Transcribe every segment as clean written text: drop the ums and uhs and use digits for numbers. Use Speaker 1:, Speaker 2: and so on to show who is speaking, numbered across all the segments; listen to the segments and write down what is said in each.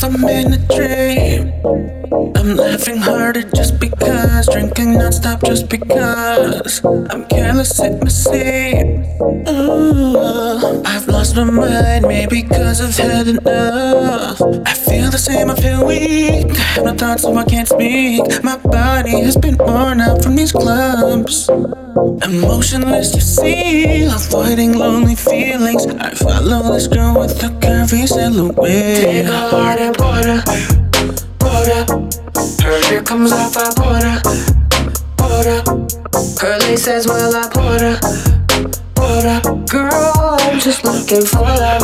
Speaker 1: I'm in a dream. I'm laughing harder just because, drinking non-stop just because. I'm careless at my sleep. Ooh, I've lost my mind, maybe cause I've had enough. I feel the same, I feel weak. I have no thoughts so I can't speak. My body has been worn out from these clubs. Emotionless, you see, avoiding lonely feelings. I follow this girl with a curvy silhouette.
Speaker 2: Take a heart and put her. Her hair comes off, I put her. Curly says, well, I put her. Girl, I'm just looking for love.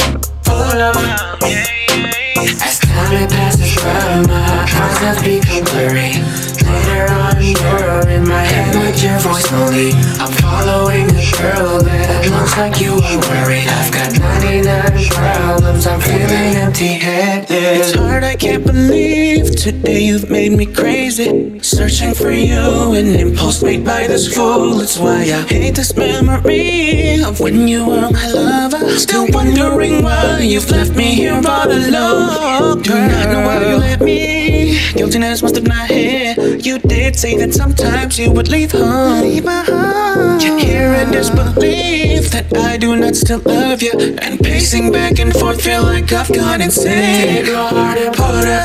Speaker 2: As time passes by, my eyes have become blurry. Later on, you're in my head with your voice only. I'm following a girl that looks like you are worried. I've got 99 problems, I'm feeling empty-headed.
Speaker 1: It's hard, I can't believe today you've made me crazy. Searching for you, an impulse made by this fool. It's why I hate this memory of when you were my lover. Still wondering why you've left me here all alone. Do not know why you left me. Guiltiness must have not hit. You did say that sometimes you would leave home. Yet here in disbelief that I do not still love you. And pacing back and forth feel like I've gone insane.
Speaker 2: Take your heart and put her.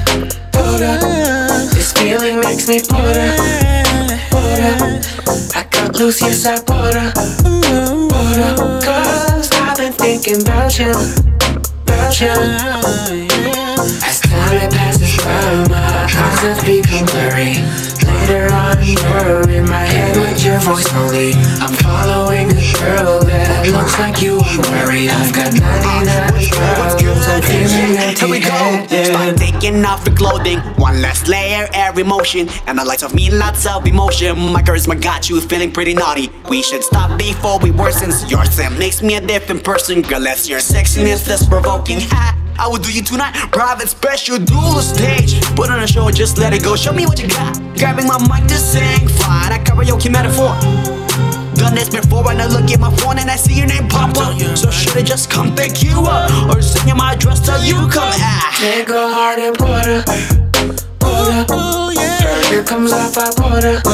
Speaker 2: This feeling makes me put her. I got loose, yes I put her. Cause I've been thinking about you. As time passes by, my eyes have become blurry. Later on, you're in my head with your voice only. I'm following a girl that looks like you are worried. I've got 99 problems, I'm feeling empty-headed.
Speaker 3: Start taking off your clothing, one less layer, every motion. And the lights of me, lots of emotion. My charisma got you feeling pretty naughty. We should stop before we worsen. Your scent makes me a different person. Girl, that's your sexiness that's provoking. I will do you tonight, private special, dual stage. Put on a show, just let it go, show me what you got. Grabbing my mic to sing, fly that karaoke metaphor. Done this before, and I look at my phone and I see your name pop up. So should I just come pick you up, or sing in my address till you come?
Speaker 2: Take a heart and put her. Her hair comes off, I put her.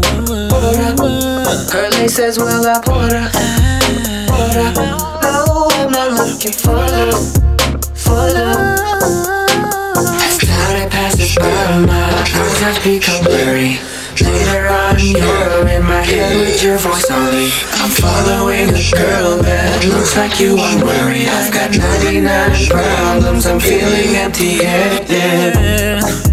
Speaker 2: Curly says, well, I put her. No, I'm not looking for love. As time passes by, my eyes have become blurry. Later on, you're in my head with your voice only. I'm following a girl that looks like you are worried. I've got 99 problems, I'm feeling empty-headed.